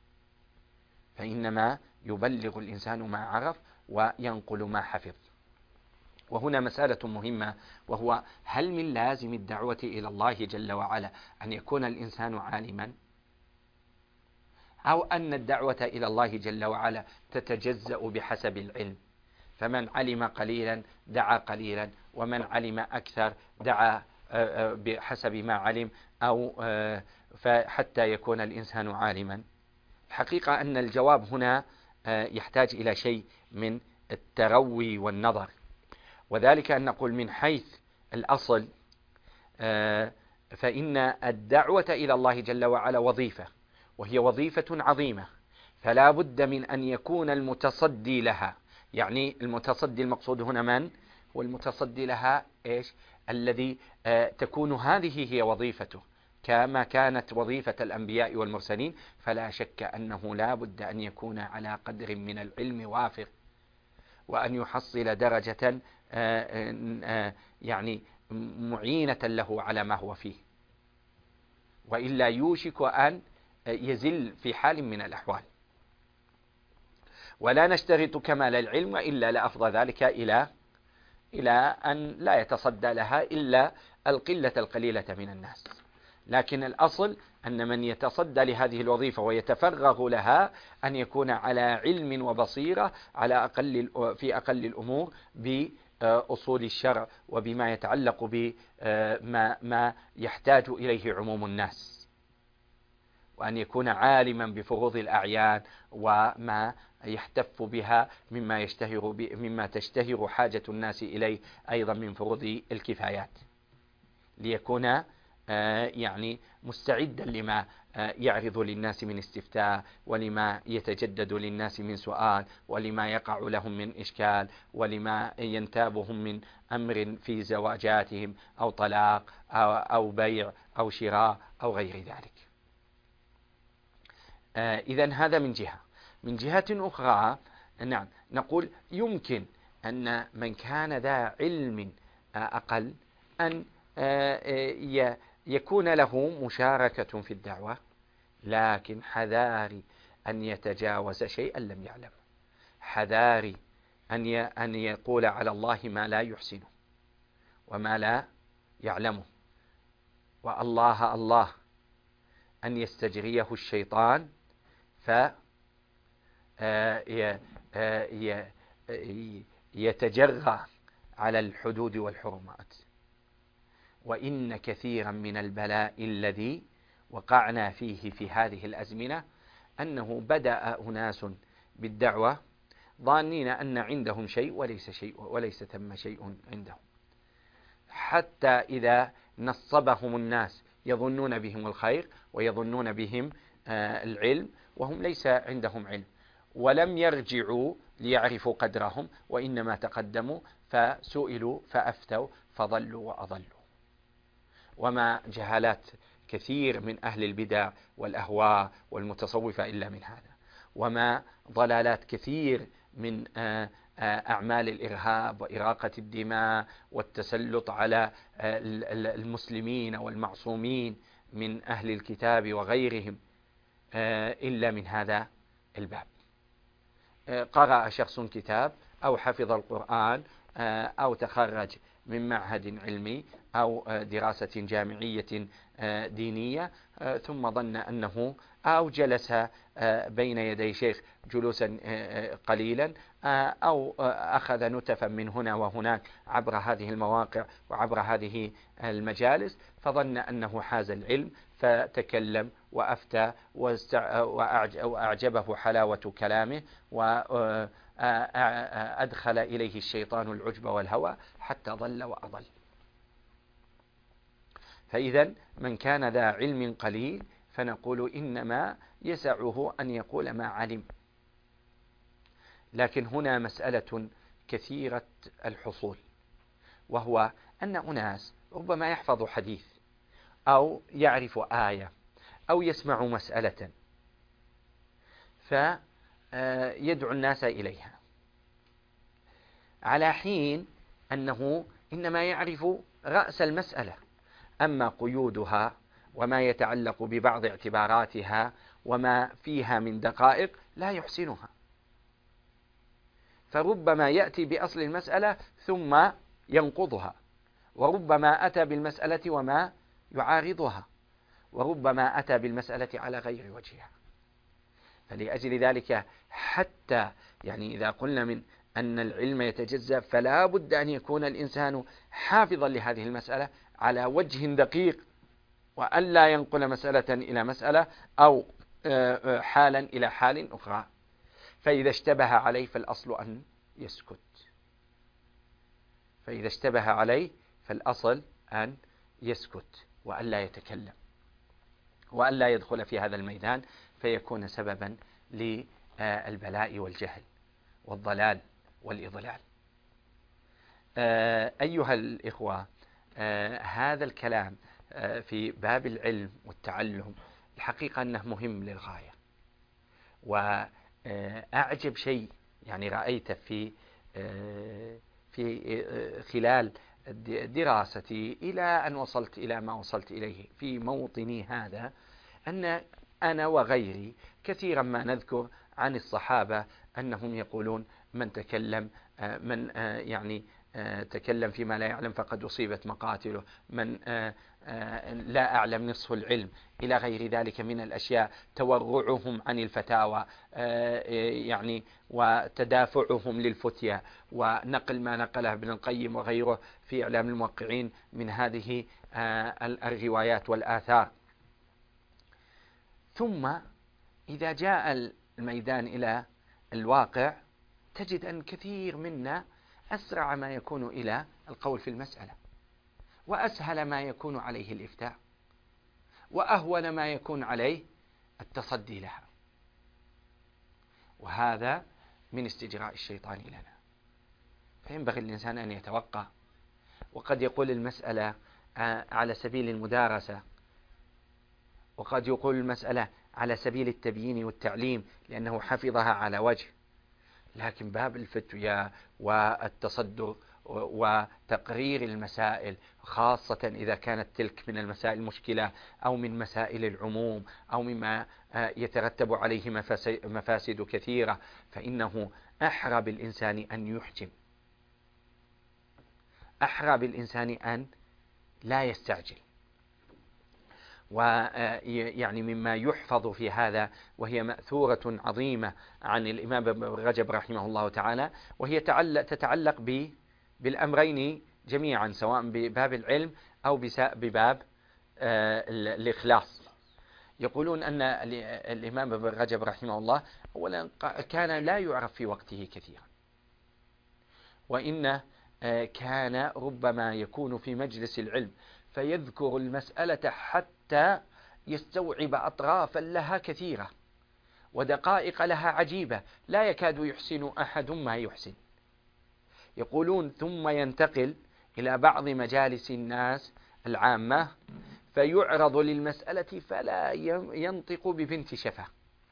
فإنما يبلغ الإنسان ما عرف وينقل ما حفظ. وهنا مسألة مهمة، وهو: هل من لازم الدعوة إلى الله جل وعلا أن يكون الإنسان عالما؟ أو أن الدعوة إلى الله جل وعلا تتجزأ بحسب العلم، فمن علم قليلا دعا قليلا، ومن علم أكثر دعا بحسب ما علم، أو فحتى يكون الإنسان عالما. الحقيقة أن الجواب هنا يحتاج إلى شيء من التروي والنظر، وذلك أن نقول من حيث الأصل فإن الدعوة إلى الله جل وعلا وظيفة، وهي وظيفة عظيمة، فلا بد من أن يكون المتصدي لها. يعني المتصدي المقصود هنا من؟ هو المتصدي لها إيش؟ الذي تكون هذه هي وظيفته، كما كانت وظيفة الأنبياء والمرسلين، فلا شك أنه لا بد أن يكون على قدر من العلم وافر، وأن يحصل درجة يعني معينة له على ما هو فيه، وإلا يوشك أن يزل في حال من الأحوال. ولا نشترط كمال العلم، وإلا لأفضى ذلك إلى أن لا يتصدى لها إلا القلة القليلة من الناس. لكن الأصل أن من يتصدى لهذه الوظيفة ويتفرغ لها أن يكون على علم وبصيرة في أقل الأمور بأصول الشرع، وبما يتعلق بما يحتاج إليه عموم الناس، وأن يكون عالما بفروض الأعيان وما يحتف بها مما تشتهر حاجة الناس إليه أيضا من فروض الكفايات، ليكون يعني مستعدا لما يعرض للناس من استفتاء، ولما يتجدد للناس من سؤال، ولما يقع لهم من إشكال، ولما ينتابهم من أمر في زواجاتهم أو طلاق أو بيع أو شراء أو غير ذلك. إذن هذا من جهة. من جهة أخرى نعم نقول يمكن أن من كان ذا علم أقل أن يكون له مشاركة في الدعوة، لكن حذاري أن يتجاوز شيئا لم يعلم، حذاري أن يقول على الله ما لا يحسنه وما لا يعلمه، والله أن يستجريه الشيطان يتجرى على الحدود والحرمات. وإن كثيرا من البلاء الذي وقعنا فيه في هذه الأزمنة أنه بدأ أناس بالدعوة ظانين أن عندهم شيء وليس ثم شيء عندهم، حتى إذا نصبهم الناس يظنون بهم الخير ويظنون بهم العلم، وهم ليس عندهم علم، ولم يرجعوا ليعرفوا قدرهم، وإنما تقدموا فسئلوا فأفتوا فضلوا وأضلوا. وما جهالات كثير من أهل البدع والأهواء والمتصوفة إلا من هذا، وما ضلالات كثير من أعمال الإرهاب وإراقة الدماء والتسلط على المسلمين والمعصومين من أهل الكتاب وغيرهم إلا من هذا الباب. قرأ شخص كتاب أو حفظ القرآن أو تخرج من معهد علمي أو دراسة جامعية دينية، ثم ظن أنه أو جلس بين يدي شيخ جلوسا قليلا، أو أخذ نتفا من هنا وهناك عبر هذه المواقع وعبر هذه المجالس، فظن أنه حاز العلم فتكلم وأفتى وأعجبه حلاوة كلامه، وأدخل إليه الشيطان العجب والهوى حتى ضل وأضل. فإذا من كان ذا علم قليل فنقول إنما يسعه أن يقول ما علم. لكن هنا مسألة كثيرة الحصول، وهو أن أناس ربما يحفظ حديث أو يعرف آية أو يسمع مسألة فيدعو الناس إليها، على حين أنه إنما يعرف رأس المسألة، أما قيودها وما يتعلق ببعض اعتباراتها وما فيها من دقائق لا يحسنها، فربما يأتي بأصل المسألة ثم ينقضها، وربما أتى بالمسألة وما يعارضها، وربما أتى بالمسألة على غير وجهها. فلأجل ذلك حتى يعني إذا قلنا من أن العلم يتجزأ، فلا بد أن يكون الإنسان حافظا لهذه المسألة على وجه دقيق، وأن لا ينقل مسألة إلى مسألة أو حالا إلى حال أخرى. فإذا اشتبه عليه فالأصل أن يسكت، فإذا اشتبه عليه فالأصل أن يسكت وأن لا يتكلم وأن لا يدخل في هذا الميدان فيكون سببا للبلاء والجهل والضلال والإضلال. أيها الإخوة، هذا الكلام في باب العلم والتعلم الحقيقة أنه مهم للغاية. وأعجب شيء يعني رأيت في خلال دراستي إلى أن وصلت إلى ما وصلت إليه في موطني هذا، أن أنا وغيري كثيرا ما نذكر عن الصحابة أنهم يقولون من تكلم تكلم فيما لا يعلم فقد أصيبت مقاتله، من لا أعلم نصف العلم، إلى غير ذلك من الأشياء، تورعهم عن الفتاوى وتدافعهم للفتيا، ونقل ما نقله ابن القيم وغيره في إعلام الموقعين من هذه الروايات والآثار. ثم إذا جاء الميدان إلى الواقع تجد أن كثير منا أسرع ما يكون إلى القول في المسألة، وأسهل ما يكون عليه الإفتاء، وأهون ما يكون عليه التصدي لها، وهذا من استجراء الشيطان لنا. فينبغي الإنسان أن يتوقع، وقد يقول المسألة على سبيل المدارسة، وقد يقول المسألة على سبيل التبيين والتعليم لأنه حفظها على وجه، لكن باب الفتوى والتصدر وتقرير المسائل، خاصة إذا كانت تلك من المسائل المشكلة أو من مسائل العموم أو مما يترتب عليه مفاسد كثيرة، فإنه أحرى بالإنسان أن يحجم، أحرى بالإنسان أن لا يستعجل. ويعني مما يحفظ في هذا، وهي مأثورة عظيمة عن الإمام ابن رجب رحمه الله تعالى، وهي تتعلق بالأمرين جميعا، سواء بباب العلم أو بباب الإخلاص. يقولون أن الإمام ابن رجب رحمه الله أولا كان لا يعرف في وقته كثيرا، وإنه كان ربما يكون في مجلس العلم فيذكر المسألة حتى يستوعب أطرافا لها كثيرة ودقائق لها عجيبة لا يكاد يحسن أحد ما يحسن. يقولون ثم ينتقل إلى بعض مجالس الناس العامة فيعرض للمسألة فلا ينطق ببنت شفة،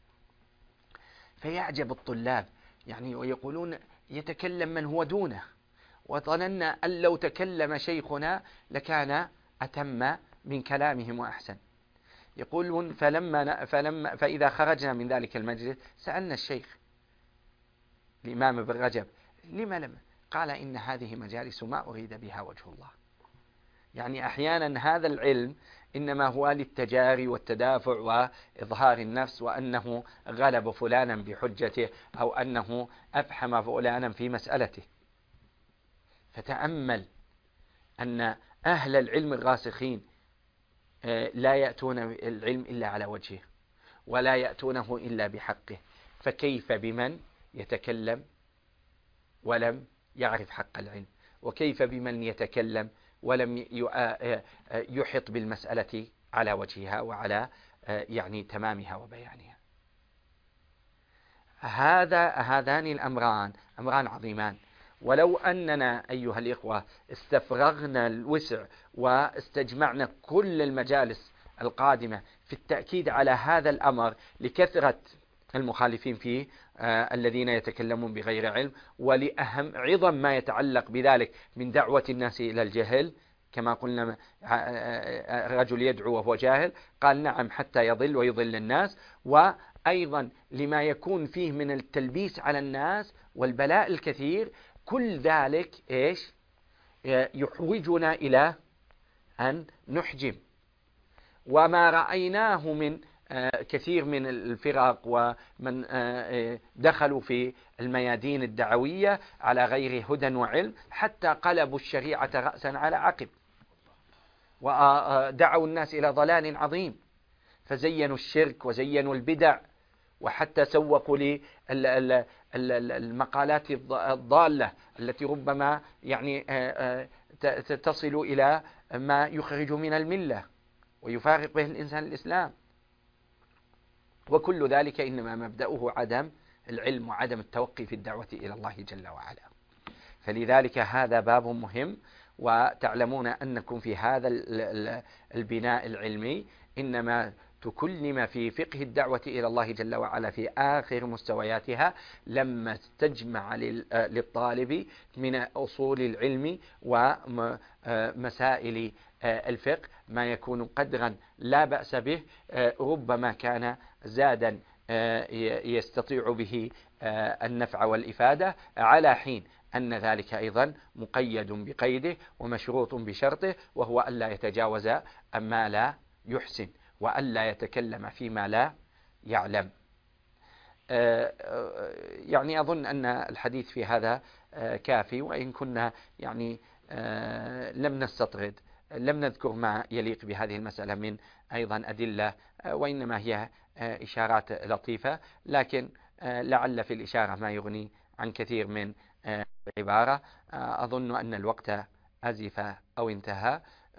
فيعجب الطلاب ويقولون يتكلم من هو دونه، وظننا أن لو تكلم شيخنا لكان أتم من كلامهم وأحسن. يقولون فإذا خرجنا من ذلك المجلس سألنا الشيخ الإمام ابن رجب لما لم؟ قال إن هذه مجالس ما أريد بها وجه الله. أحيانا هذا العلم إنما هو للتجاري والتدافع وإظهار النفس، وأنه غلب فلانا بحجته أو أنه أفحم فلانا في مسألته. فتأمل أن أهل العلم الراسخين لا يأتون العلم إلا على وجهه ولا يأتونه إلا بحقه، فكيف بمن يتكلم ولم يعرف حق العلم؟ وكيف بمن يتكلم ولم يحط بالمسألة على وجهها وعلى تمامها وبيانها؟ هذان الأمران أمران عظيمان، ولو أننا أيها الإخوة استفرغنا الوسع واستجمعنا كل المجالس القادمة في التأكيد على هذا الأمر لكثرة المخالفين فيه الذين يتكلمون بغير علم، ولأهم عظم ما يتعلق بذلك من دعوة الناس إلى الجهل، كما قلنا رجل يدعو وهو جاهل، قال نعم حتى يضل ويضل الناس، وأيضا لما يكون فيه من التلبيس على الناس والبلاء الكثير. كل ذلك يحوجنا إلى أن نحجم. وما رأيناه من كثير من الفرق ومن دخلوا في الميادين الدعوية على غير هدى وعلم، حتى قلبوا الشريعة رأسا على عقب ودعوا الناس إلى ضلال عظيم، فزينوا الشرك وزينوا البدع، وحتى سوقوا للمقالات الضالة التي ربما يعني تصل إلى ما يخرج من الملة ويفارق به الإنسان الإسلام. وكل ذلك إنما مبدأه عدم العلم وعدم التوقي في الدعوة إلى الله جل وعلا. فلذلك هذا باب مهم، وتعلمون أنكم في هذا البناء العلمي إنما تكلم في فقه الدعوة إلى الله جل وعلا في آخر مستوياتها، لما تجمع للطالب من أصول العلم ومسائل الفقه ما يكون قدرا لا بأس به، ربما كان زادا يستطيع به النفع والإفادة، على حين أن ذلك أيضا مقيد بقيده ومشروط بشرطه، وهو ألا يتجاوز أما لا يحسن، وألا يتكلم فيما لا يعلم. يعني أظن أن الحديث في هذا كافي، وإن كنا يعني لم نستطرد، لم نذكر ما يليق بهذه المسألة من أيضا أدلة، وإنما هي إشارات لطيفة، لكن لعل في الإشارة ما يغني عن كثير من عبارة. أظن أن الوقت أزف أو انتهى،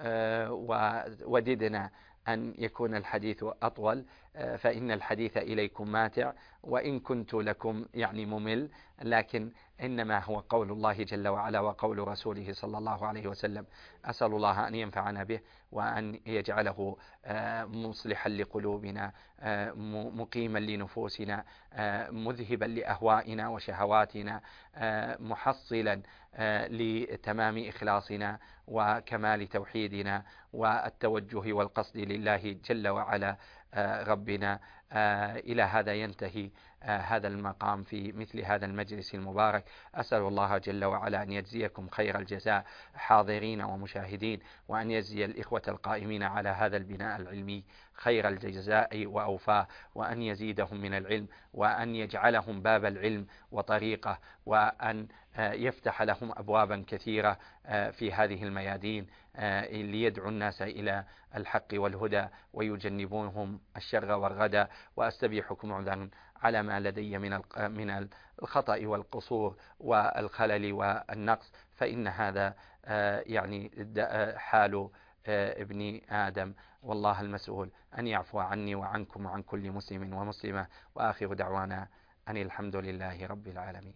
ووددنا أن يكون الحديث أطول، فإن الحديث إليكم ماتع، وإن كنت لكم يعني ممل، لكن إنما هو قول الله جل وعلا وقول رسوله صلى الله عليه وسلم. أسأل الله أن ينفعنا به، وأن يجعله مصلحا لقلوبنا، مقيما لنفوسنا، مذهبا لأهوائنا وشهواتنا، محصلا لتمام إخلاصنا وكمال توحيدنا والتوجه والقصد لله جل وعلا ربنا. إلى هذا ينتهي هذا المقام في مثل هذا المجلس المبارك. أسأل الله جل وعلا أن يجزيكم خير الجزاء حاضرين ومشاهدين، وأن يجزي الإخوة القائمين على هذا البناء العلمي خير الجزاء وأوفاه، وأن يزيدهم من العلم، وأن يجعلهم باب العلم وطريقه، وأن يفتح لهم أبوابا كثيرة في هذه الميادين ليدعو الناس إلى الحق والهدى ويجنبونهم الشر والردى. وأستبيحكم عذرا على ما لدي من الخطأ والقصور والخلل والنقص، فإن هذا يعني حال ابن آدم، والله المسؤول أن يعفو عني وعنكم وعن كل مسلم ومسلمة. وآخر دعوانا أن الحمد لله رب العالمين.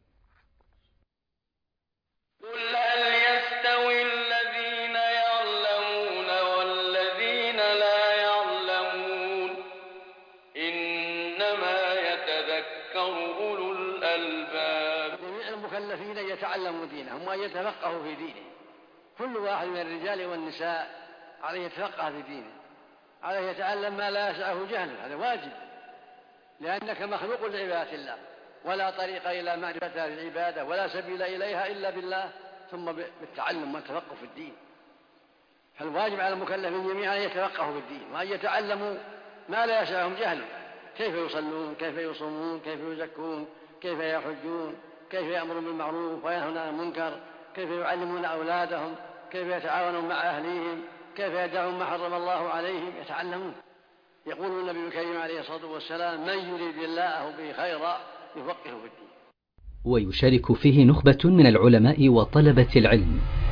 قل هل يستوي الذين يعلمون والذين لا يعلمون إنما يتذكر أولو الألباب. جميع المكلفين يتعلموا دينهم وأن يتفقهوا في دينه، كل واحد من الرجال والنساء عليه يتفقه في دينه، عليه يتعلم ما لا يسعه جهله، هذا واجب، لأنك مخلوق لعبادة الله، ولا طريق إلى معرفة العبادة ولا سبيل إليها إلا بالله، ثم بالتعلم والتفقه في الدين. فالواجب على المكلفين جميعا أن يتفقهوا في الدين، وأن يتعلموا ما لا يسعهم جهله، كيف يصلون، كيف يصومون، كيف يزكون، كيف يحجون، كيف يأمرون بالمعروف وينهون عن المنكر، كيف يعلمون أولادهم، كيف يتعاونون مع أهليهم، كيف يدعون ما حرم الله عليهم، يتعلمون. يقول النبي الكريم عليه الصلاة والسلام: من يريد الله به خيرا يفقهه في الدين. ويشارك فيه نخبة من العلماء وطلبة العلم.